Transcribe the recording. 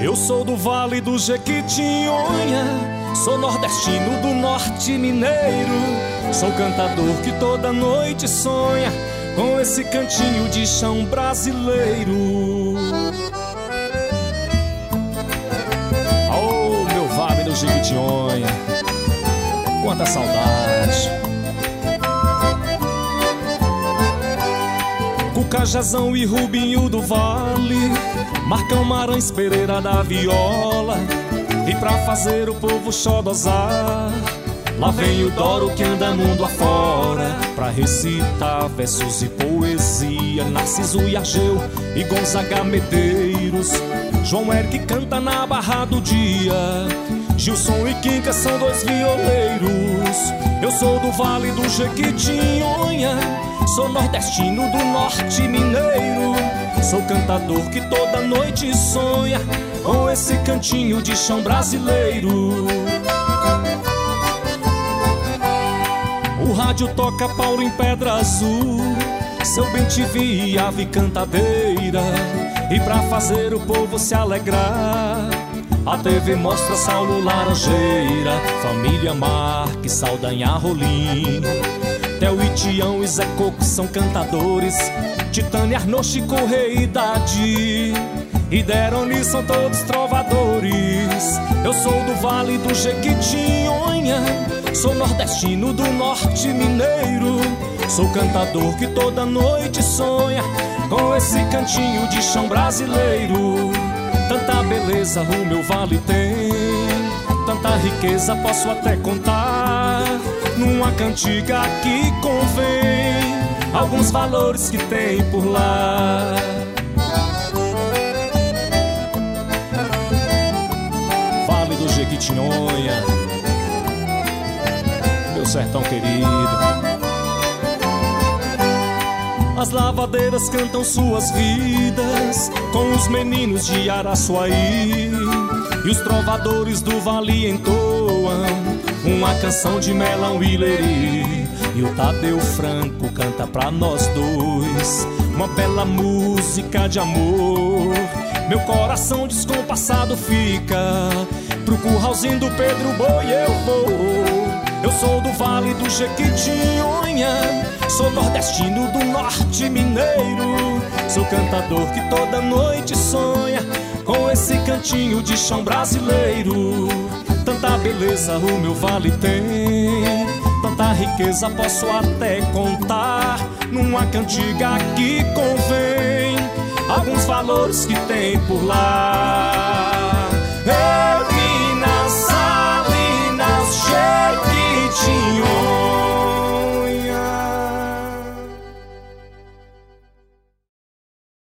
Eu sou do Vale do Jequitinhonha, sou nordestino do norte mineiro. Sou cantador que toda noite sonha com esse cantinho de chão brasileiro. Oh, meu Vale do Jequitinhonha, quanta saudade. Cucajazão e Rubinho do Vale, Marcão Marães Pereira da viola. E pra fazer o povo xodozar, lá vem o Doro que anda mundo afora, pra recitar versos e poesia. Narciso e Argeu e Gonzaga Medeiros, João Eric canta na Barra do Dia, Gilson e Quinca são dois violeiros. Eu sou do Vale do Jequitinhonha, sou nordestino do norte mineiro. Sou cantador que toda noite sonha com esse cantinho de chão brasileiro. O rádio toca Paulo em Pedra Azul, seu bem-te-vi e ave cantadeira. E pra fazer o povo se alegrar, a TV mostra Saulo Laranjeira, Família Marques, Saldanha Rolim, Theo e Tião e Zé Coco são cantadores, Titânia, Arnaud, Chico Rei e Dadi e Deroni são todos trovadores. Eu sou do Vale do Jequitinhonha, sou nordestino do norte mineiro. Sou cantador que toda noite sonha com esse cantinho de chão brasileiro. Tanta beleza o meu vale tem, tanta riqueza posso até contar. Numa cantiga que convém alguns valores que tem por lá. Vale do Jequitinhonha, meu sertão querido. As lavadeiras cantam suas vidas com os meninos de Araçuaí, e os trovadores do vale entoam uma canção de Melão e Leri. E o Tadeu Franco canta pra nós dois uma bela música de amor. Meu coração descompassado fica pro curralzinho do Pedro Boi eu vou. Eu sou do Vale do Jequitinhonha, sou nordestino do norte mineiro. Sou cantador que toda noite sonha com esse cantinho de chão brasileiro. Tanta beleza o meu vale tem, tanta riqueza posso até contar. Numa cantiga que convém alguns valores que tem por lá.